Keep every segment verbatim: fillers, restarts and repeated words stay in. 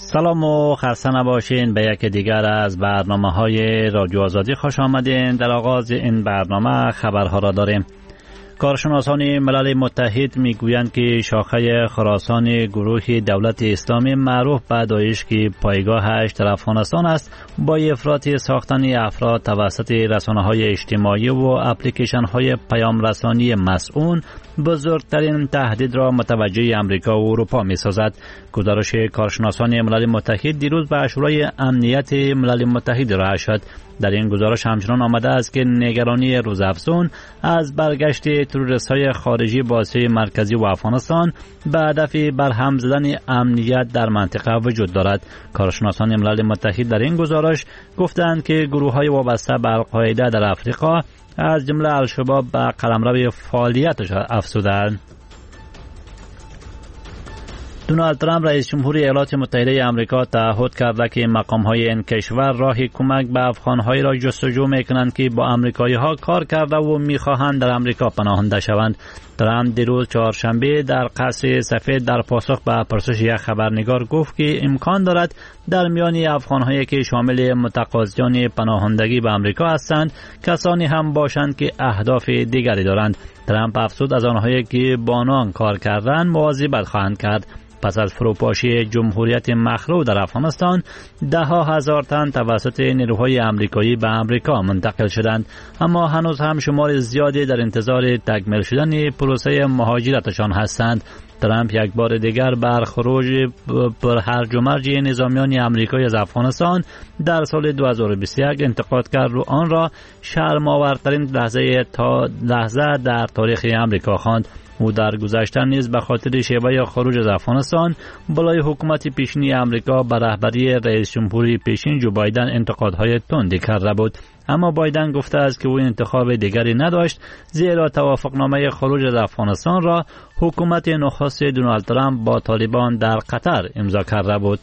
سلام و خسته نباشین به یک دیگر از برنامه های رادیو آزادی خوش آمدین. در آغاز این برنامه خبرها را داریم. کارشناسان ملل متحد میگویند که شاخه خراسان گروه دولت اسلامی معروف به داعش که پایگاهش در افغانستان است، با افراط ساختن افراد توسط رسانه‌های اجتماعی و اپلیکیشن‌های پیام رسانی مسئول بزرگترین تهدید را متوجه امریکا و اروپا می‌سازد. گزارش کارشناسان ملل متحد دیروز به شورای امنیت ملل متحد ارائه شد. در این گزارش همچنان آمده است که نگرانی روزافزون از برگشت تروریست‌های خارجی با آسیای مرکزی و افغانستان به هدف برهم زدن امنیت در منطقه وجود دارد. کارشناسان ملل متحد در این گزارش گفتند که گروه‌های وابسته به القاعده در افریقا از جمله الشباب به قلمرو فعالیتش افزودند. دونالد ترامپ رئیس جمهور ایالات متحده آمریکا تعهد کرده که مقام‌های این کشور راه کمک به افغان‌هایی را جستجو می‌کنند که با آمریکایی‌ها کار کرده و می‌خواهند در آمریکا پناهنده شوند. ترامپ دیروز چهارشنبه در قصر سفید در پاسخ به پرسش یک خبرنگار گفت که امکان دارد در میان افغان‌هایی که شامل متقاضیان پناهندگی به آمریکا هستند کسانی هم باشند که اهداف دیگری دارند. ترامپ افزود از آنهایی که با آنان کار کردند مواظبت خواهند کرد. پس از فروپاشی جمهوریت مخلوع در افغانستان، ده ها هزار تن توسط نیروهای آمریکایی به آمریکا منتقل شدند، اما هنوز هم شمار زیادی در انتظار تکمیل شدن پروسه مهاجرتشان هستند. ترامپ یک بار دیگر بر خروج پر هرج و مرج نظامیان آمریکایی از افغانستان در سال دو هزار و بیست و یک انتقاد کرد و آن را شرم‌آورترین لحظه تا لحظه در تاریخ آمریکا خواند. او در گذشته نیز به خاطر شیوه خروج از افغانستان بالای حکومت پیشین آمریکا به رهبری رئیس جمهوری پیشین جو بایدن انتقادهای تندی کرده بود، اما بایدن گفته است که او انتخاب دیگری نداشت، زیرا توافقنامه خروج از افغانستان را حکومت نخست دونالد ترامپ با طالبان در قطر امضا کرده بود.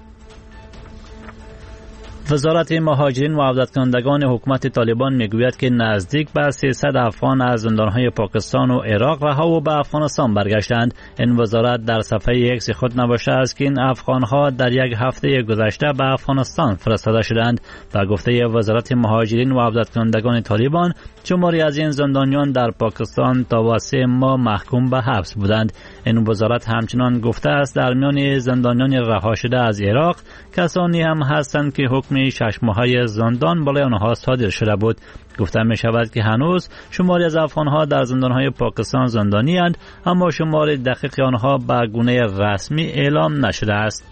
وزارت مهاجرین و عودت‌کنندگان حکومت طالبان میگوید که نزدیک به سیصد افغان از زندان‌های پاکستان و عراق رها و به افغانستان برگشتند. این وزارت در صفحه ایکس خود نوشته است که این افغان‌ها در یک هفته گذشته به افغانستان فرستاده شدند. و گفته وزارت مهاجرین و عودت‌کنندگان طالبان، شماری از این زندانیان در پاکستان تا سه ماه محکوم به حبس بودند. این وزارت همچنان گفته است در میان زندانیان رها شده از عراق کسانی هم هستند که حکم شش ماهه زندان بالای آنها صادر شده بود. گفته می شود که هنوز شماری از افغانها در زندانهای پاکستان زندانی اند، اما شمار دقیق آنها به گونه رسمی اعلام نشده است.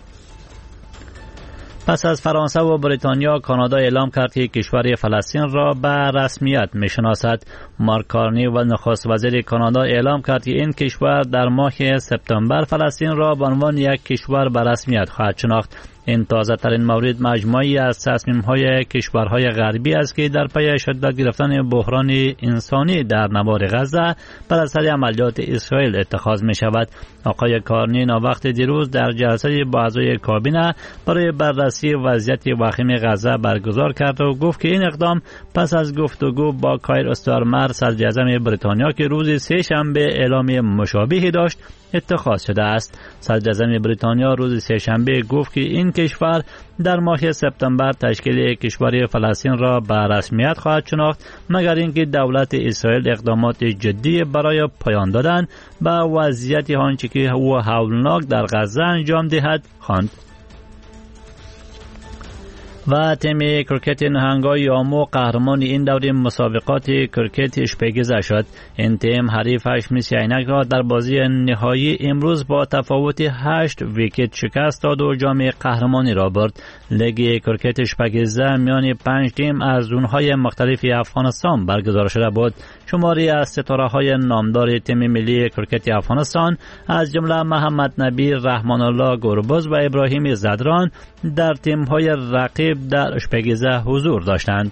پس از فرانسه و بریتانیا، کانادا اعلام کرد که کشور فلسطین را به رسمیت میشناسد. مارک کارنی و نخست وزیر کانادا اعلام کرد که این کشور در ماه سپتامبر فلسطین را به عنوان یک کشور به رسمیت خواهد شناخت. این تازه ترین مورد مجموعی از تصمیم‌های کشورهای غربی است که در پی شدت گرفتن بحران انسانی در نوار غزه بر اثر عملیات اسرائیل اتخاذ می شود. آقای کارنی وقت دیروز در جلسه با اعضای کابینه برای بررسی وضعیت وخیم غزه برگزار کرد و گفت که این اقدام پس از گفتگو با کایر استارمر صدر اعظم بریتانیا که روز سه شنبه اعلام مشابهی داشت اتخاذ شده است. صدر اعظم بریتانیا روز سه شنبه گفت که این کشور در ماه سپتامبر تشکیل کشور فلسطین را به رسمیت خواهد شناخت، مگر اینکه دولت اسرائیل اقدامات جدی برای پایان دادن به وضعیت آنچه که او هولناک در غزه انجام دهد خواند. و تیم کرکت نهنگای آمو قهرمان این دوره مسابقات کرکت اشپیگزه شد. این تیم حریفش مسی عینک را در بازی نهایی امروز با تفاوت هشت ویکت شکست داد و جام قهرمانی را برد. لیگ کرکت اشپیگزه میان پنج تیم از زونهای مختلف افغانستان برگزار شده بود. شماری از ستاره‌های نامدار تیم ملی کرکت افغانستان از جمله محمد نبی، رحمان الله گربز و ابراهیم زدران در تیم‌های رقیب در اشپیگزه حضور داشتند.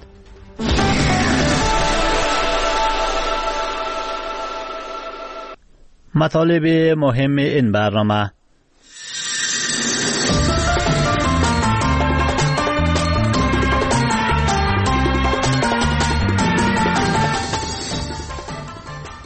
مطالب مهم این برنامه: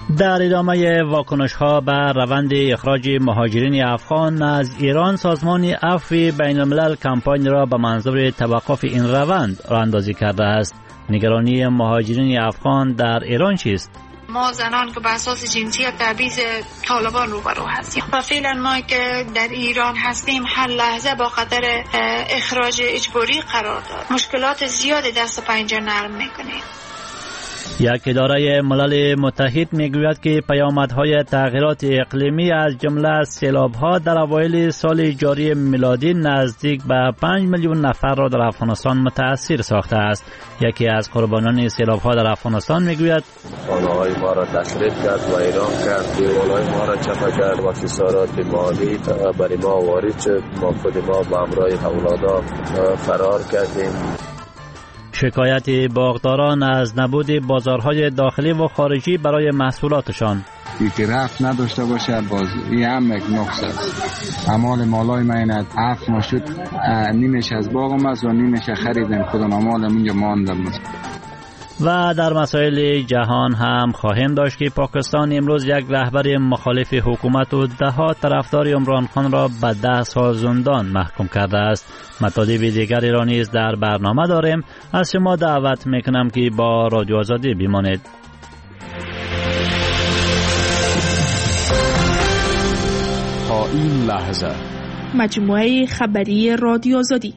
در ادامه واکنش ها بر روند اخراج مهاجرین افغان از ایران، سازمان عفو بین الملل کمپاین را به منظور توقف این روند راه اندازی کرده است. نگرانی مهاجرین افغان در ایران چیست؟ ما زنان که به اساس جنسیت تبعیض طالبان روبرو هستیم و فعلا ما که در ایران هستیم هر لحظه با خطر اخراج اجباری قرار داد. مشکلات زیاد دست پنجه نرم میکنیم. یک اداره ملل متحد میگوید که پیامدهای تغییرات اقلیمی از جمله سیلاب‌ها در اوایل سال جاری میلادی نزدیک به پنج میلیون نفر را در افغانستان متاثر ساخته است. یکی از قربانان سیلاب‌ها در افغانستان میگوید خانه‌های ما را تخریب کرد و ویران کرد، دیوارهای ما را چپه کرد و خسارات مالی برای ما وارد شد. ما خود ما با همراه اولادا فرار کردیم. شکایت باغداران از نبود بازارهای داخلی و خارجی برای محصولاتشان. یکی رفت نداشته باشه باز این هم یک نقص است. اموال مالای من اینت عفو نشد، نیمش از باغم است و نیمش خریدم خودم، اموالم اینجا ماندم. و در مسائل جهان هم خواهیم داشت که پاکستان امروز یک رهبر مخالف حکومت و ده ها طرفدار عمران خان را به ده سال زندان محکوم کرده است. مطالب دیگری را نیز در برنامه داریم. از شما دعوت میکنم که با رادیو آزادی بمانید. تا این لحظه مجموعه خبری رادیو آزادی.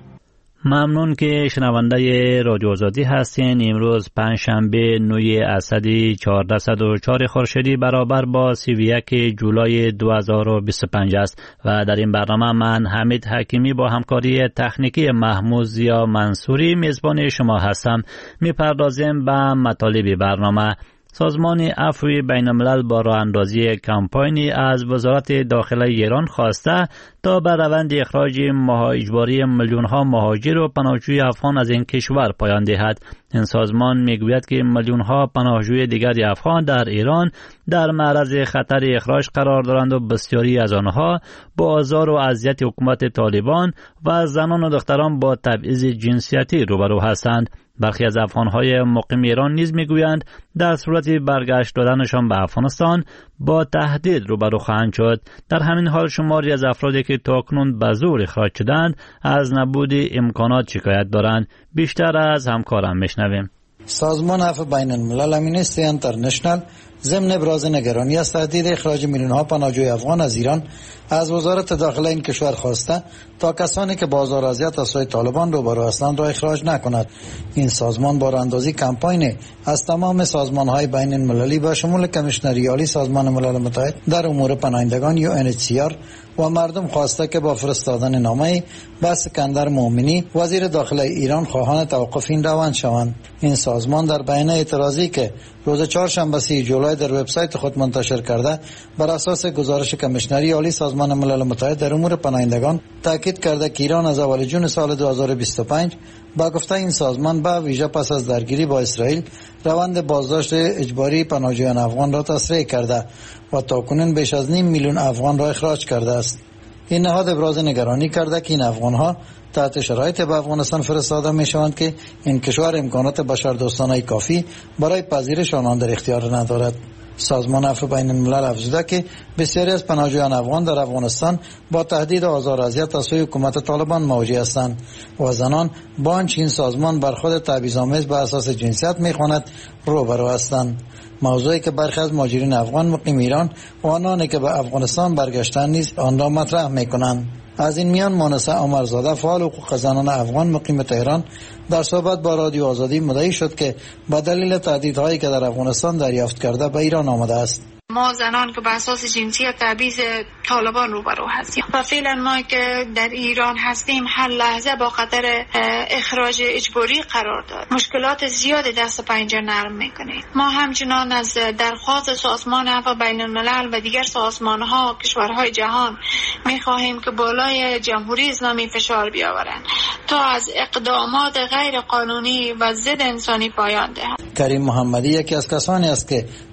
ممنون که شنونده رادیو آزادی هستین. امروز پنجشنبه نه اسدی چهارصد و چهار خورشیدی برابر با سی و یک جولای دو هزار و بیست و پنج است و در این برنامه من حمید حکیمی با همکاری تکنیکی محمود زیا منصوری میزبان شما هستم. میپردازیم به مطالب برنامه. سازمان عفو بین الملل با راه اندازی کمپاینی از وزارت داخله ایران خواسته تا به روند اخراج اجباری میلیون ها مهاجر و پناهجوی افغان از این کشور پایان دهد. این سازمان میگوید که میلیون ها پناهجوی دیگر افغان در ایران در معرض خطر اخراج قرار دارند و بسیاری از آنها با آزار و اذیت حکومت طالبان و زنان و دختران با تبعیض جنسیتی روبرو هستند. برخی از افغان‌های مقیم ایران نیز میگویند در صورت برگشت دادنشان به افغانستان با تهدید روبرو خواهند شد. در همین حال شماری از افرادی که تاکنون به زور اخراج شدند از نبود امکانات شکایت دارند. بیشتر از همکارم میشنویم. سازمان عفو بین الملل امنیستی اینترنشنال ضمن ابراز نگرانی از تهدید اخراج میلیون ها پناهجوی افغان از ایران از وزارت داخله این کشور خواسته تا کسانی که با آزار و اذیت از سوی طالبان روبرو هستند را اخراج نکند. این سازمان با راهاندازی کمپاین از تمام سازمان‌های بین المللی با شمول کمیشنری عالی سازمان ملل متحد در امور پناهندگان یو ان اچ سی آر و مردم خواسته که با فرستادن نامه به اسکندر مومنی وزیر داخله ایران خواهان توقف این روند شوند. این سازمان در بیانیه اعتراضی که روز چهارشنبه سی جولای در وبسایت خود منتشر کرده بر اساس گزارش کمیشنری عالی سازمان ملل متحد در امور پناهندگان تاکید کرده که ایران از اول جون سال دو هزار و بیست و پنج با گفته این سازمان به ویژه پس از درگیری با اسرائیل روند بازداشت اجباری پناهجویان افغان را تسریع کرده و تاکنون بیش از نیم میلیون افغان را اخراج کرده است. این نهاد ابراز نگرانی کرده که این افغان‌ها تحت شرایط به افغانستان فرستاده می‌شوند که این کشور امکانات بشردوستانه کافی برای پذیرش آنان در اختیار ندارد. سازمان عفو بین الملل افزوده که بسیاری از پناهجویان افغان در افغانستان با تهدید و آزار و اذیت از سوی حکومت طالبان مواجه هستند و زنان با آنچه این سازمان بر خود تبعیض‌آمیز به اساس جنسیت می‌خواند روبرو هستند. موضوعی که برخی از مهاجرین افغان مقیم ایران و آنانی که به افغانستان برگشتند نیز آن را مطرح می‌کنند. از این میان مانسه عمرزاده فعال حقوق زنان افغان مقیم تهران در صحبت با رادیو آزادی مدعی شد که به دلیل تهدیدهایی که در افغانستان دریافت کرده به ایران آمده است. ما زنان که به اساس جنسیت تبعیض طالبان روبرو هستیم و فعلا ما که در ایران هستیم هر لحظه با خطر اخراج اجباری قرار داد. مشکلات زیاد دست پنجه نرم میکنیم. ما همچنان از درخواست سازمان عفو بین الملل و دیگر سازمان‌ها کشورهای جهان میخواهیم که بالای جمهوری اسلامی فشار بیاورند تا از اقدامات غیر قانونی و ضد انسانی پایان دهند. کریم محمدی یکی از کسانی است که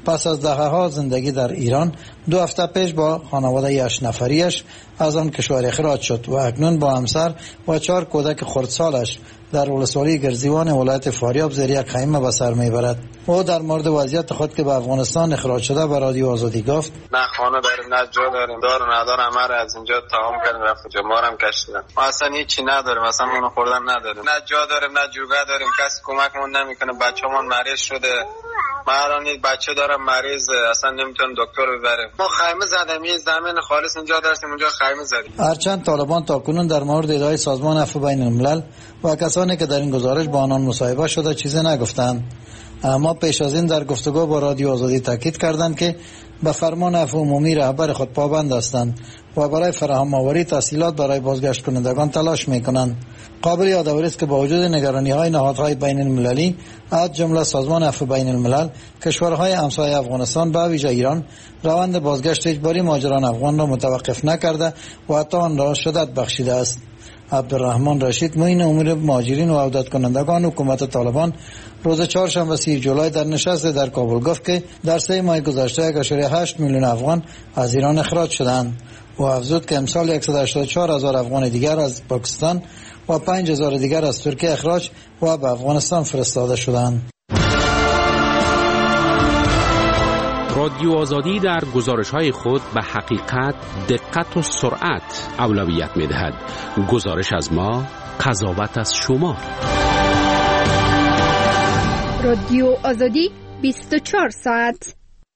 پس از دهه‌ها زندگی در ایران دو هفته پیش با خانواده هشت نفریش از آن کشور اخراج شد و اکنون با همسر و چهار کودک خردسالش در ولسوالی گرزیوان ولایت فاریاب زیر یک خیمه به سر میبرد. او در مورد وضعیت خود که به افغانستان اخراج شده به رادیو آزادی گفت: نه خانه داریم، نه جا داریم، دار و ندار همه را از اینجا تمام کردن رفت جا ما هم کشیدن. ما اصلا هیچی نداریم، اصلا اون خوردن نداریم، نه جا داریم نه جوگه داریم، کسی کمکمون نمیکنه. بچه‌مون مریض شده، ما الان بچه دارم مریض، اصلا نمیتونم دکتر ببریم. ما خیمه زدیم، یه زمین خالص اینجا داشتیم، اونجا خیمه زدیم. هرچند طالبان تاکنون در مورد ادعای سازمان عفو بین الملل و کسانی که در این گزارش با آنان مصاحبه شده چیزی نگفتند، اما پیش از این در گفتگو با رادیو آزادی تاکید کردند که به فرمان عفو عمومی رهبر خود پابند هستند و برای فراهم آوری تسهیلات برای بازگشت کنندگان تلاش میکنند. قابل یادآوری است که با وجود نگرانی‌های نهادهای بین المللی از جمله سازمان عفو بین الملل، کشورهای همسایه افغانستان به ویژه ایران روند بازگشت اجباری مهاجران افغان را متوقف نکرده و حتی آن را شدت بخشیده است. عبدالرحمن رشید معین امور مهاجرین و عودت کنندگان حکومت طالبان روز چهارشنبه سی جولای در نشست در کابل گفت که در سه ماه گذشته یک ممیز هشت میلیون افغان از ایران اخراج شدند و افزود که امسال صد و هشتاد و چهار هزار افغان دیگر از پاکستان و پنج هزار دیگر از ترکیه اخراج و به افغانستان فرستاده شدند. رادیو آزادی در گزارش‌های خود به حقیقت، دقت و سرعت اولویت می‌دهد. گزارش از ما، قضاوت از شما. رادیو آزادی بیست و چهار ساعت.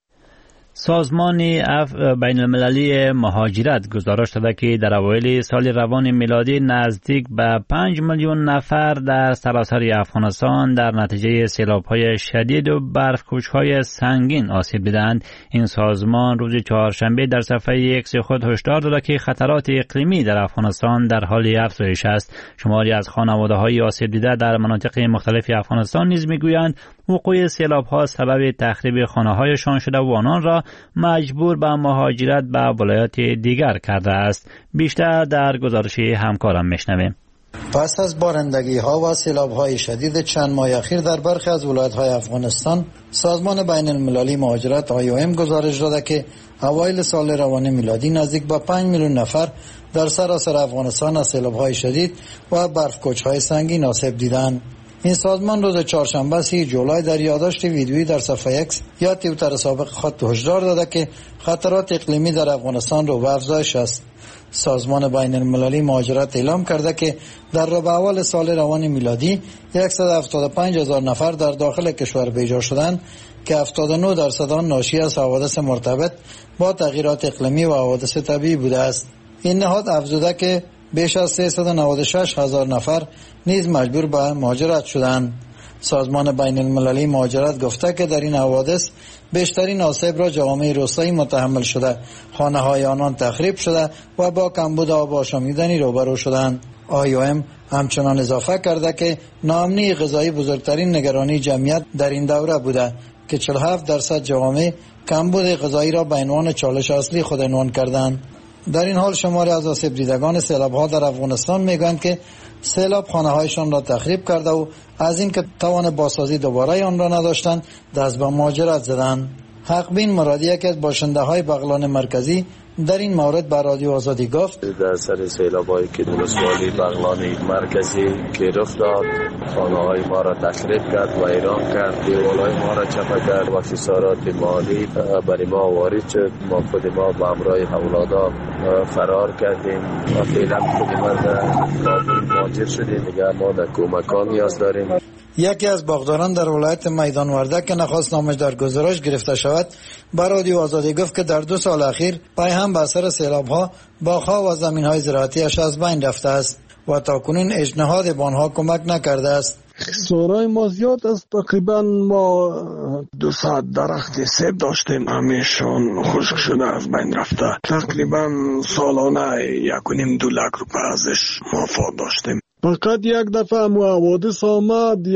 سازمان بین المللی مهاجرت گزارش داده که در اوایل سال روان میلادی نزدیک به پنج میلیون نفر در سراسر افغانستان در نتیجه سیلاب‌های شدید و برف‌کوچ‌های سنگین آسیب دیدند. این سازمان روز چهارشنبه در صفحه ایکس خود هشدار داده که خطرات اقلیمی در افغانستان در حال افزایش است. شماری از خانواده‌های آسیب دیده در مناطق مختلف افغانستان نیز می‌گویند وقوع سیلاب‌ها سبب تخریب خانه‌هایشان شده و آنان را مجبور به مهاجرت به ولایات دیگر کرده است. بیشتر در گزارش همکارم میشنویم. پس از بارندگی ها و سیلاب های شدید چند ماه اخیر در برخی از ولایت های افغانستان، سازمان بین المللی مهاجرت آی او ام گزارش داده که اوایل سال روان میلادی نزدیک به پنج میلیون نفر در سراسر افغانستان از سیلاب های شدید و برفکوچ های سنگین آسیب دیدند. این سازمان روز چهارشنبه سی جولای در یادداشت ویدیویی در صفحه ایکس یا توییتر سابق خود هشدار داده که خطرات اقلیمی در افغانستان رو به افزایش است. سازمان بین المللی مهاجرت اعلام کرده که در ربع اول سال روان میلادی صد و هفتاد و پنج هزار نفر در داخل کشور بیجا شدند که هفتاد و نه درصد آن ناشی از حوادث مرتبط با تغییرات اقلیمی و حوادث طبیعی بوده است. این نهاد افزوده که بیش از سیصد و نود و شش هزار نفر نیز مجبور به مهاجرت شدند. سازمان بین المللی مهاجرت گفته که در این حوادث بیشترین آسیب را جوامع روستایی متحمل شده، خانه‌های آنان تخریب شده و با کمبود آب آشامیدنی روبرو شدند. آی او ام همچنان اضافه کرده که ناامنی غذایی بزرگترین نگرانی جمعیت در این دوره بوده که چهل و هفت درصد جوامع کمبود غذایی را به عنوان چالش اصلی خود عنوان کردند. در این حال شماری از آسیب دیدگان سیلاب‌ها در افغانستان میگویند که سیلاب خانه‌هایشان را تخریب کرده و از این که توان بازسازی دوباره آن را نداشتند دست به مهاجرت زدند. حقبین مرادی یکی از باشنده‌های بغلان مرکزی در این مورد به رادیو آزادی گفت: در سر سیلاب‌هایی که ولسوالی بغلان مرکزی که رخ داد، خانه‌های ما را تخریب کرد و ویران کرد، دیوارهای ما را چپه کرد و خسارات مالی برای ما وارد شد. ما خود ما با همراه اولادا فرار کردیم و فعلا خود ما در کابل مهاجر شدیم. دیگر ما در کمک‌ها نیاز داریم. یکی از باغداران در ولایت میدان وردک که نخواست نامش در گزارش گرفته شود به رادیو آزادی گفت که در دو سال اخیر پای هم به اثر سیلاب‌ها باغ‌ها و زمین‌های زراعتی‌اش از بین رفته است و تاکنون اجنهاد به آنها کمک نکرده است. خسارای ما زیاد است. تقریبا ما دوصد درخت سیب داشتیم، همیشون خشک شده از بین رفته. تقریبا سالانه یک و نیم دو لک روپیه ازش مفاد داشتیم. فقط یک دفعه مو حوادث آمد، یک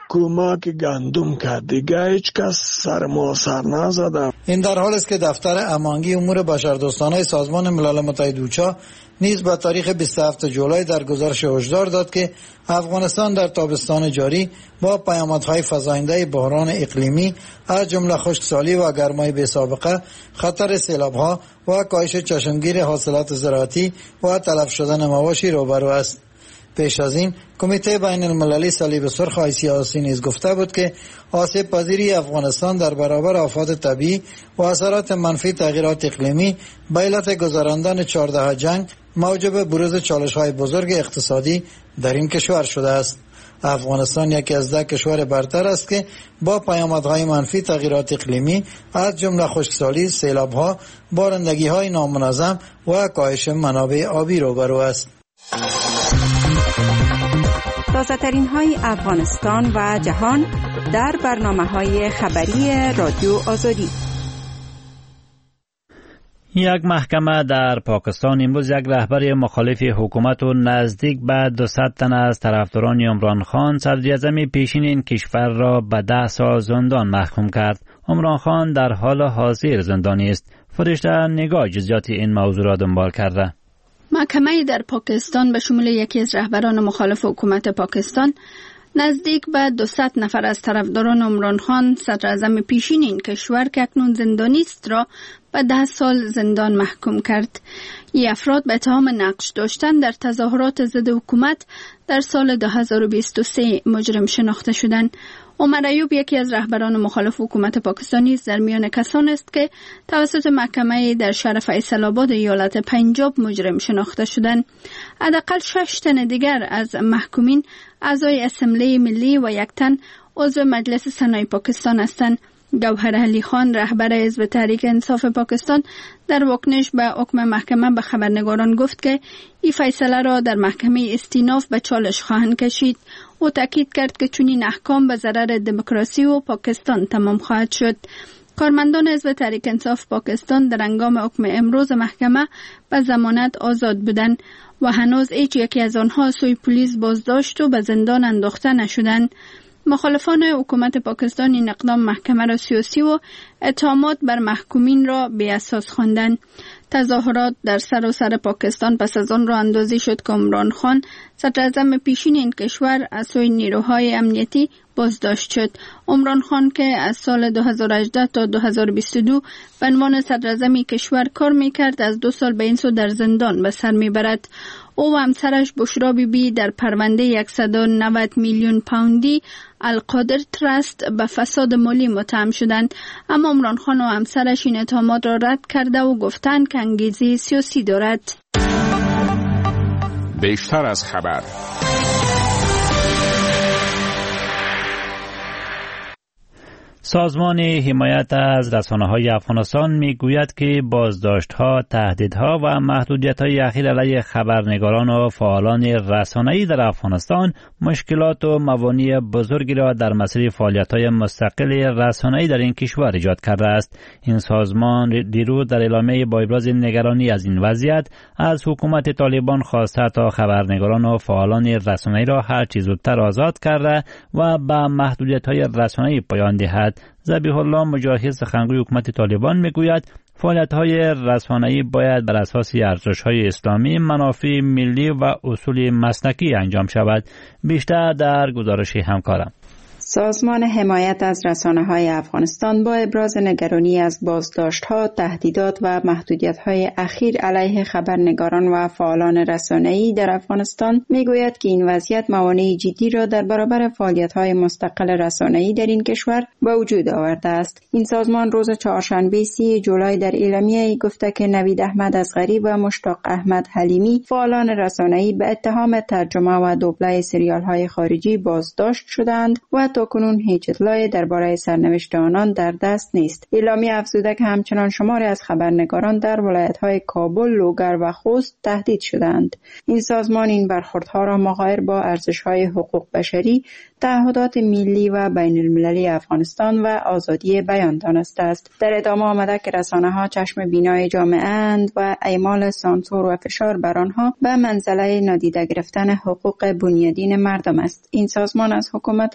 کمک گندم کرد، دیگه هیچ کس سر ما سر نزده. این در حال است که دفتر امانگی امور بشردوستانه سازمان ملل متحد اوچا نیز به تاریخ بیست و هفتم جولای در گزارش هشدار داد که افغانستان در تابستان جاری با پیامدهای فزاینده بحران اقلیمی از جمله خشکسالی و گرمای بی‌سابقه، خطر سیلاب‌ها و کاهش چشمگیر حاصلات زراعتی و تلف شدن مواشی روبرو است. پیش از این کمیته بین المللی صلیب سرخ آی سی سی نیز گفته بود که آسیب پذیری افغانستان در برابر آفات طبیعی و اثرات منفی تغییرات اقلیمی به علت گذراندن چهارده جنگ موجب بروز چالش‌های بزرگ اقتصادی در این کشور شده است. افغانستان یکی از ده کشور برتر است که با پیامدهای منفی تغییرات اقلیمی از جمله خشکسالی، سیلاب‌ها، بارندگی‌های نامنظم و کاهش منابع آبی روبرو است. تازه‌ترین های افغانستان و جهان در برنامه‌های خبری رادیو آزادی. یک محکمه در پاکستان امروز یک رهبر مخالف حکومت و نزدیک به دویست تن از طرفداران عمران خان صدراعظم پیشین این کشور را به ده سال زندان محکوم کرد. عمران خان در حال حاضر زندانی است. فرشته نگاه جزئیات این موضوع را دنبال کرده. محکمه در پاکستان به شمول یکی از رهبران مخالف حکومت پاکستان نزدیک به دویست نفر از طرفداران عمران خان صدراعظم پیشین این کشور که اکنون زندانی است را به ده سال زندان محکوم کرد. این افراد به اتهام نقش داشتن در تظاهرات ضد حکومت در سال دو هزار و بیست و سه مجرم شناخته شدند. عمر ایوب یکی از رهبران مخالف حکومت پاکستانی در میان کسان است که توسط محکمه در شهر فیصل آباد ایالت پنجاب مجرم شناخته شدند. حداقل شش تن دیگر از محکومین اعضای اسمبلی ملی و یک تن عضو مجلس سنای پاکستان هستند. گوهر علی خان رهبر حزب تحریک انصاف پاکستان در واکنش به حکم محکمه به خبرنگاران گفت که این فیصله را در محکمه استیناف به چالش خواهند کشید. او تاکید کرد که چنین احکام به ضرر دموکراسی و پاکستان تمام خواهد شد. کارمندان حزب تحریک انصاف پاکستان در هنگام حکم امروز محکمه به ضمانت آزاد بودند و هنوز هیچ یکی از آنها سوی پلیس بازداشت و به زندان انداخته نشدند. مخالفان حکومت پاکستان این اقدام محکمه را سیاسی و اتهامات بر محکومین را بی اساس خواندند. تظاهرات در سراسر پاکستان پس از آن را اندازی شد که عمران خان صدراعظم پیشین این کشور از سوی نیروهای امنیتی بازداشت شد. عمران خان که از سال دو هزار و هجده تا دو هزار و بیست و دو به عنوان صدراعظم کشور کار میکرد از دو سال به این سو در زندان به سر میبرد. او و همسرش بشرا بی بی در پرونده صد و نود میلیون پوندی القادر ترست به فساد مالی متهم شدند، اما عمران خان و همسرش این اتهامات را رد کرده و گفتند که انگیزه سیاسی دارد. بیشتر از خبر. سازمان حمایت از رسانه‌های افغانستان میگوید که بازداشت‌ها، تهدیدها و محدودیت‌های اخیر علیه خبرنگاران و فعالان رسانه‌ای در افغانستان مشکلات و موانع بزرگی را در مسیر فعالیت‌های مستقل رسانه‌ای در این کشور ایجاد کرده است. این سازمان دیروز در اعلامیه با ابراز نگرانی از این وضعیت از حکومت طالبان خواسته تا خبرنگاران و فعالان رسانه‌ای را هر چه زودتر آزاد کرده و به محدودیت‌های رسانه‌ای پایان دهد. ذبیح الله مجاهد سخنگوی حکومت طالبان میگوید فعالیت‌های رسانه‌ای باید بر اساس ارزش‌های اسلامی، منافع ملی و اصول مسلکی انجام شود. بیشتر در گزارش همکارم. سازمان حمایت از رسانه‌های افغانستان با ابراز نگرانی از بازداشت‌ها، تهدیدات و محدودیت‌های اخیر علیه خبرنگاران و فعالان رسانه‌ای در افغانستان می‌گوید که این وضعیت موانع جدی را در برابر فعالیت‌های مستقل رسانه‌ای در این کشور به وجود آورده است. این سازمان روز چهارشنبه سی جولای در اعلامیه‌ای گفته که نوید احمد اصغری و مشتاق احمد حلیمی فعالان رسانه‌ای به اتهام ترجمه و دوبله سریال‌های خارجی بازداشت شدند و تاکنون هیچ اطلاعی درباره سرنوشت آنان در دست نیست. اعلامیه افزوده که همچنان شماری از خبرنگاران در ولایت‌های کابل، لوگر و خوست تهدید شدند. این سازمان این برخوردها را مغایر با ارزش‌های حقوق بشری، تعهدات ملی و بین المللی افغانستان و آزادی بیان دانسته است. در ادامه آمده که رسانه‌ها چشم بینای جامعه اند و اعمال سانسور و فشار بر آنها به منزله نادیده گرفتن حقوق بنیادین مردم است. این سازمان از حکومت طالبان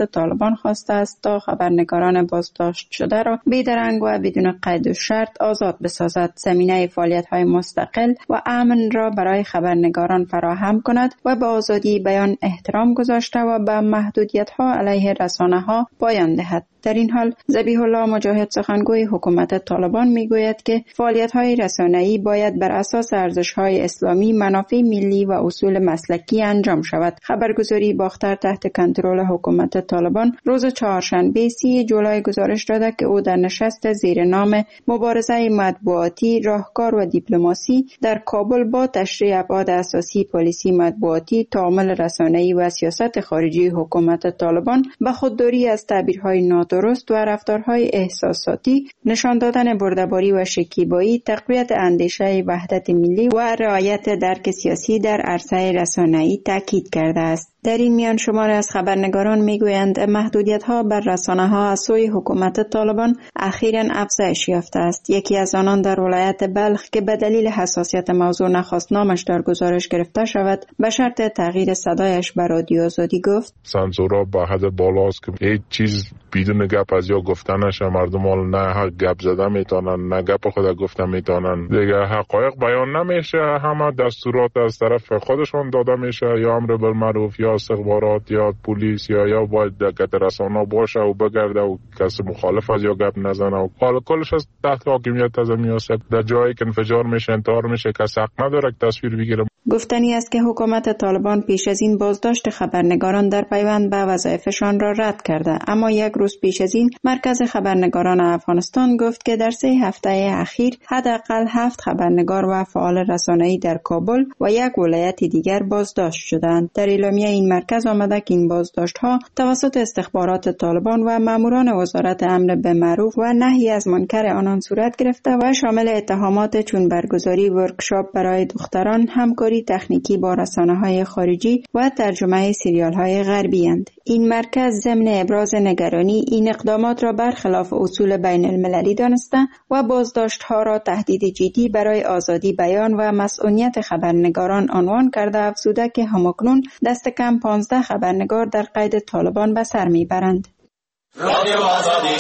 طالبان خواسته است تا خبرنگاران بازداشت شده را بیدرنگ و بدون قید و شرط آزاد بسازد، زمینه فعالیت‌های مستقل و امن را برای خبرنگاران فراهم کند و به آزادی بیان احترام گذاشته و به محدودیت‌ها علیه رسانه‌ها پایان دهد. در این حال ذبیح الله مجاهد سخنگوی حکومت طالبان میگوید که فعالیت‌های رسانه‌ای باید بر اساس ارزش‌های اسلامی، منافع ملی و اصول مسلکی انجام شود. خبرگزاری باختر تحت کنترل حکومت طالبان روز چهارشنبه سی جولای گزارش داده که او در نشست زیر نام مبارزه مطبوعاتی، راهکار و دیپلماسی در کابل با تشریح ابعاد اساسی پالیسی مطبوعاتی، تعامل رسانه‌ای و سیاست خارجی حکومت طالبان به خودداری از تعبیرهای درست و رفتارهای احساساتی، نشان دادن برده‌باری و شکیبایی، تقویت اندیشه وحدت ملی و رعایت درک سیاسی در عرصه رسانه‌ای تاکید کرده است. در این میان شماری از خبرنگاران میگویند محدودیت‌ها بر رسانه‌ها از سوی حکومت طالبان اخیراً افزایش یافته است. یکی از آنان در ولایت بلخ که به دلیل حساسیت موضوع نخواست نامش در گزارش گرفته شود، به شرط تغییر صدایش به رادیو آزادی گفت: سانسورها با حد بالاست که هیچ چیز بدون گپ از یا گفتن نشه. مردم حال نه گپ زدن میتونن، نه گپ خود گفتن میتونن. دیگه حقایق بیان نمیشه، همه دستورات از طرف خودشون داده میشه، یا امر بالمعروف یا استخبارات یا پلیس یا یا باید دقت رسانه باشه و بگرده و کسی مخالف از یا گپ نزنه و حال کلش از تحت حاکمیت از میاسه. در جایی که انفجار میشه، انتحار میشه، کسی حق نداره تصویر بگیره. گفتنی است که حکومت طالبان پیش از این بازداشت خبرنگاران در پیوند به وظایفشان را رد کرده، اما یک روز پیش از این مرکز خبرنگاران افغانستان گفت که در سه هفته اخیر حداقل هفت خبرنگار و فعال رسانه‌ای در کابل و یک ولایت دیگر بازداشت شدند. در اعلامیه این مرکز آمده که این بازداشت‌ها توسط استخبارات طالبان و ماموران وزارت امر بالمعروف و نهی از منکر آنان صورت گرفته و شامل اتهامات چون برگزاری ورکشاپ برای دختران، همکاری تکنیکی با رسانه‌های خارجی و ترجمه سریال‌های غربی اند. این مرکز ضمن ابراز نگرانی این اقدامات را برخلاف اصول بین المللی دانسته و بازداشت‌ها را تهدید جدی برای آزادی بیان و مسئولیت خبرنگاران عنوان کرده، افزوده که همکنون دست کم پانزده خبرنگار در قید طالبان به سر میبرند. رادیو آزادی.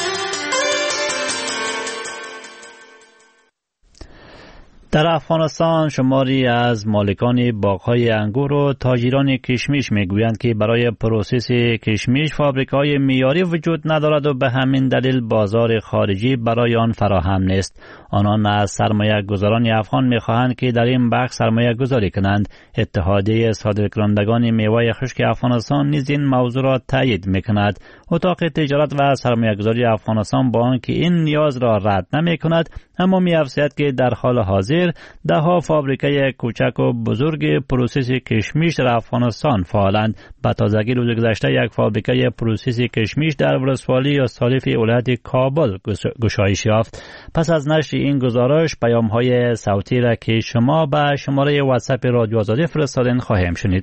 در افغانستان شماری از مالکان باغ‌های انگور و تاجران کشمش میگویند که برای پروسس کشمش فابریک‌های معیاری وجود ندارد و به همین دلیل بازار خارجی برای آن فراهم نیست. آنان از سرمایه گذاران افغان می‌خواهند که در این بخش سرمایه گذاری کنند. اتحادیه صادرکنندگان میوه خشک افغانستان نیز این موضوع را تایید می‌کند. اتاق تجارت و سرمایه گذاری افغانستان با آنکه این نیاز را رد نمی‌کند، اما می‌افزاید که در حال حاضر ده ها فابریکه کوچک و بزرگ پروسس کشمش در افغانستان فعالند. به تازگی روز گذشته یک فابریکه پروسس کشمش در ولسوالی استالف ولایت کابل گشایش یافت. پس از نشر این گزارش پیام‌های صوتی را که شما به شماره واتساپ رادیو آزادی فرستادین خواهیم شنید.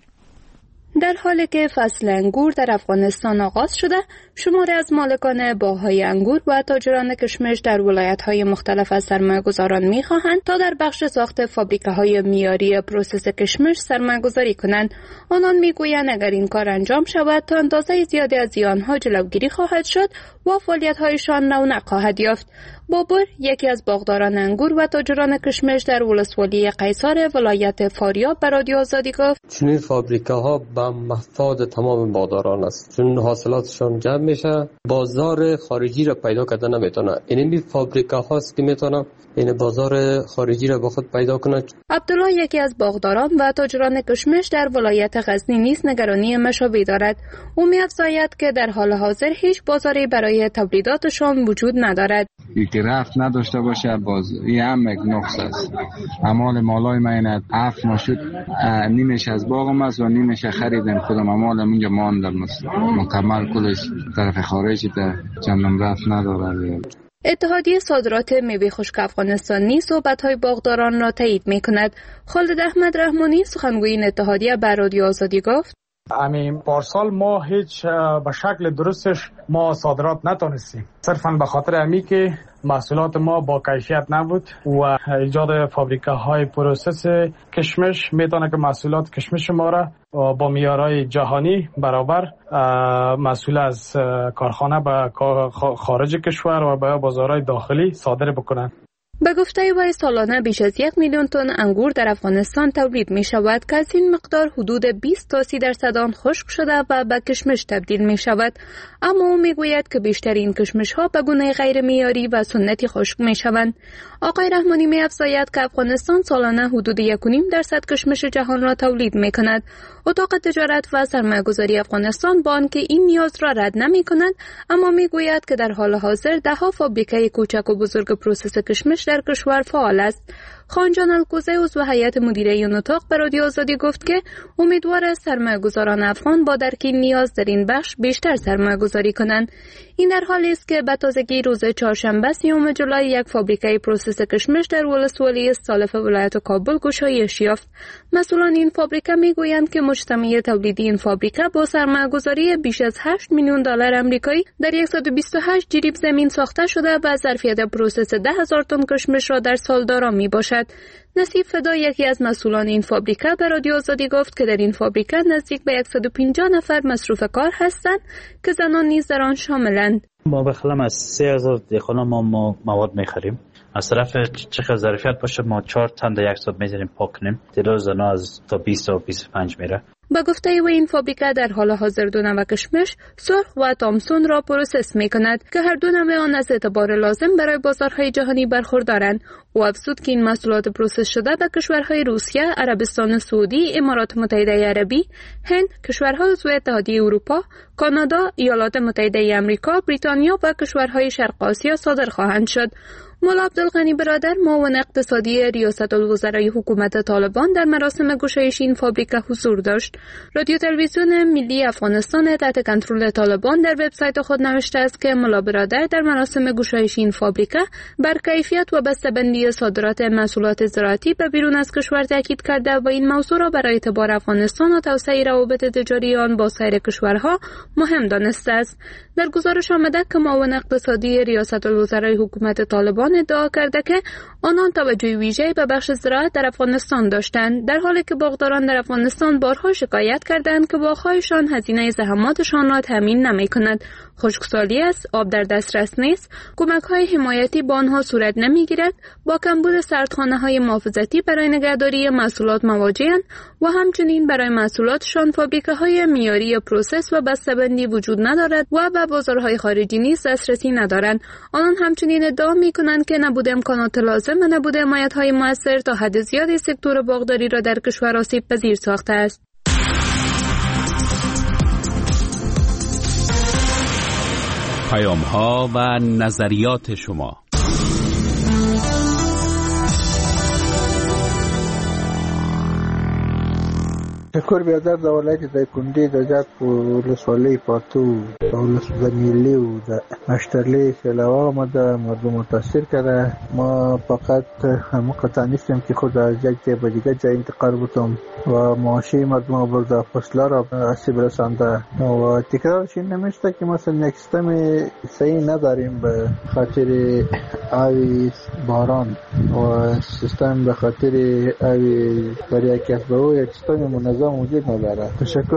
در حالی که فصل انگور در افغانستان آغاز شده، شماری از مالکان باغ‌های انگور و تاجران کشمش در ولایت‌های مختلف از سرمایه‌گذاران می‌خواهند تا در بخش ساخت فابریکه‌های معیاری پروسس کشمش سرمایه‌گذاری کنند. آنان می‌گویند اگر این کار انجام شود، تا اندازه زیادی از زیان‌ها جلوگیری خواهد شد و فعالیت‌هایشان رونق خواهد یافت. بابر، یکی از باغداران انگور و تاجران کشمش در ولسوالی قیصر ولایت فاریاب، به رادیو آزادی گفت: چنین فابریکه‌ها به مفاد تمام باغداران است، چون حاصلاتشان جمع میشه، بازار خارجی را پیدا کردن نمیتونه. این فابریکه هاست که میتونه این بازار خارجی را به خود پیدا کنه. عبدالله، یکی از باغداران و تاجران کشمش در ولایت غزنی نیز نگرانی مشابه دارد. او می‌افزاید که در حال حاضر هیچ بازاری برای تولیداتشان وجود ندارد. که رفت نداشته باشه باز این هم یک نقص است. اموال مالای من عفو نشد، نیمش از باغم است و نیمش خریدم خودم. اموالم اینجا ماندم مکمل کلش طرف خارجی در چندم رفت نداره. اتحادیه صادرات میوه خشک افغانستان نیز صحبت‌های باغداران را تایید می‌کند. خالد احمد رحمانی، سخنگوی این اتحادیه، به رادیو آزادی گفت: همین پارسال ما هیچ به شکل درستش ما صادرات نتونستیم، صرفاً به خاطر همی که محصولات ما با کیفیت نبود و ایجاد فابریکه های پروسس کشمش میتونه که محصولات کشمش ما را با معیارهای جهانی برابر مسئول از کارخانه به خارج کشور و به بازارهای داخلی صادر بکنند. به گفته وی سالانه بیش از یک میلیون تن انگور در افغانستان تولید می شود که از این مقدار حدود بیست تا سی درصد آن خشک شده و به کشمش تبدیل می شود. اما او می گوید که بیشتر این کشمش ها به گونه غیر معیاری و سنتی خشک می شوند. آقای رحمانی می افزاید که افغانستان سالانه حدود یک و نیم درصد کشمش جهان را تولید می کند. اتاق تجارت و سرمایه‌گذاری افغانستان با آنکه این نیاز را رد نمی کند، اما می گوید که در حال حاضر ده ها فابریکه کوچک و بزرگ پروسس کشمش در کشور فعال است. خانجان الکوزه عضو هیئت مدیره این اتاق به رادیو آزادی گفت که امیدوار است سرمایه‌گذاران افغان با درک این نیاز در این بخش بیشتر سرمایه‌گذاری کنند. این در حالی است که به تازگی روز چهارشنبه سیوم جولای یک فابریکه پروسس کشمش در ولسوالی استالف ولایت کابل گشایش یافت. مسئولان این فابریکه میگویند که مجتمع تولیدی این فابریکه با سرمایه‌گذاری بیش از هشت میلیون دلار آمریکایی در صد و بیست و هشت جریب زمین ساخته شده و ظرفیت پروسس ده هزار تن کشمش را در سال دارا میباشد. نصیب فدا یکی از مسئولان این فابریکه به رادیو آزادی گفت که در این فابریکه نزدیک به صد و پنجاه نفر مصروف کار هستند که زنان نیز در آن شاملند. ما بخلم از سه هزار دهقان ما, ما مواد میخریم. از طرف چقدر ظرفیت باشه ما چهار تن در یک ساعت میذاریم پاک کنیم. تعداد زنان از تا بیست تا بیست و پنج میره. با گفته و این فابریکه در حال حاضر دو نوع کشمش سرخ و تامسون را پروسس می کند که هر دو نوع آن از اعتبار لازم برای بازارهای جهانی برخوردارند. او افزود که این محصولات پروسس شده به کشورهای روسیه، عربستان سعودی، امارات متحده عربی، هند، کشورهای عضو اتحادیه اروپا، کانادا، ایالات متحده آمریکا، بریتانیا و کشورهای شرق آسیا صادر خواهند شد. مولا عبدالغنی برادر معاون اقتصادی ریاست الوزرای حکومت طالبان در مراسم گشایش این فابریکه حضور داشت. رادیو تلویزیون ملی افغانستان تحت کنترل طالبان در وبسایت خود نوشته است که مولا برادر در مراسم گشایش این فابریکه بر کیفیت و بسته‌بندی صادرات محصولات زراعتی به بیرون از کشور تاکید کرده و این موضوع را برای اعتبار افغانستان و توسعه روابط تجاری آن با سایر کشورها مهم دانسته است. در گزارش آمده که معاون اقتصادی ریاست الوزرای حکومت طالبان ادعا کرده که آنان توجه ویژه‌ای به بخش زراعت در افغانستان داشتند، در حالی که باغداران در افغانستان بارها شکایت کردند که باغ‌هایشان هزینه زحماتشان را تامین نمی‌کند. خشکسالی است، آب در دسترس نیست، کمک‌های حمایتی با آنها صورت نمی‌گیرد، با کمبود سردخانه‌های محافظتی برای نگهداری محصولات مواجه‌اند و همچنین برای محصولاتشان فابریکه‌های معیاری پروسس و بسته‌بندی وجود ندارد و به بازارهای خارجی نیز دسترسی ندارند. آنان همچنین ادعا می‌کنند که نبود امکانات لازم و نبود حمایت‌های مؤثر تا حد زیادی سکتور باغداری را در کشور آسیب پذیر ساخته است. پیام‌ها و نظریات شما. شکر بیادر د ولایت د کونډې د جات په ولسوالۍ پاتو د ولسوالۍ و د مشترلی سلاوا ما د مردم متاثر کرده. ما فقط مقطع نیستم که خود از یک جای به دیگه جای انتقال بودم و معاشی مردم برده فصله را آسیب رسانده و تکرارش این نمیشته که مثلا یک سیستم صحیح نداریم به خاطر آوی باران و سیستم به خاطر آوی برای کسب و یک سیستم منظم وجود نداره. تشکر.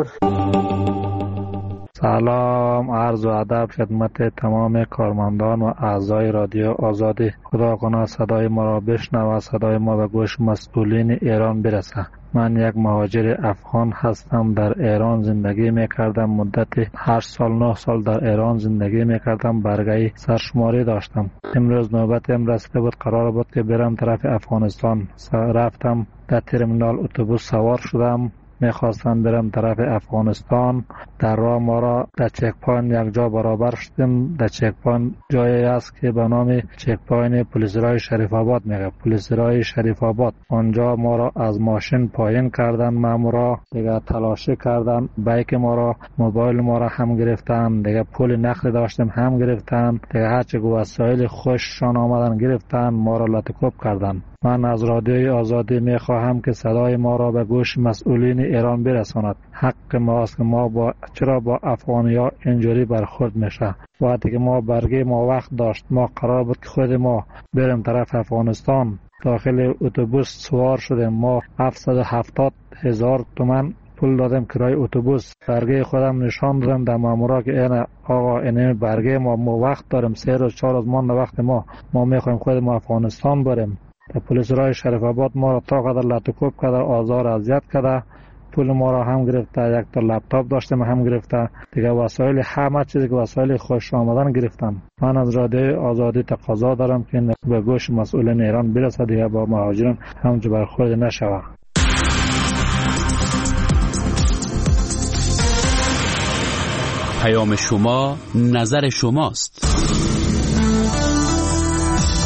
سلام، عرض و ادب خدمت تمام کارمندان و اعضای رادیو آزادی. خدا کنه صدای ما را بشنوه و صدای ما به گوش مسئولین ایران برسه. من یک مهاجر افغان هستم. در ایران زندگی میکردم. مدت هشت سال نه سال در ایران زندگی میکردم. برگه سرشماری داشتم. امروز نوبتم رسیده بود، قرار بود که برم طرف افغانستان. رفتم در ترمینال اتوبوس سوار شدم، میخواستم برم طرف افغانستان. در راه ما را در چک پوینت یک جا برابر شدیم. در چک پوینت جایی است که به نام چک پوینت پلیس رای شریف آباد میگه، پلیس رای شریف آباد. آنجا ما را از ماشین پایین کردن، مامورا دیگه تلاشی کردن، بایک ما را، موبایل ما را هم گرفتن، دیگه پول نقد داشتیم هم گرفتن، دیگه هرچی وسایل خوششان آمدن گرفتن، ما را لطکوب کردن. من از رادیوی آزادی میخواهم که صدای ما را به گوش مسئولین ایران برساند. حق ما است که ما با چرا با افغانیا اینجوری برخورد میشه؟ وقتی که ما برگه ما وقت داشت، ما قرار بود که خود ما بریم طرف افغانستان. داخل اتوبوس سوار شدیم. ما هفتصد و هفتاد هزار تومان پول دادم کرای اتوبوس، برگه خودم نشان دادم در مامورا که این آقا این برگه ما ما وقت داریم، سه روز چهار روز مانده وقت ما ما میخوایم خود ما افغانستان بریم. تا پلیس رای شریف آباد ما را تا قدر لطوکوب کرده، آزار اذیت کرده، پول ما را هم گرفته، یک تا لپتاپ داشتم هم گرفته، دیگه وسایل همه چیزی که وسایل خوش آمدن گرفتم. من از رادیو آزادی تقاضا دارم که به گوش مسئولین ایران برسه، دیگه با مهاجران همچه برخورد نشود. پیام شما نظر شماست.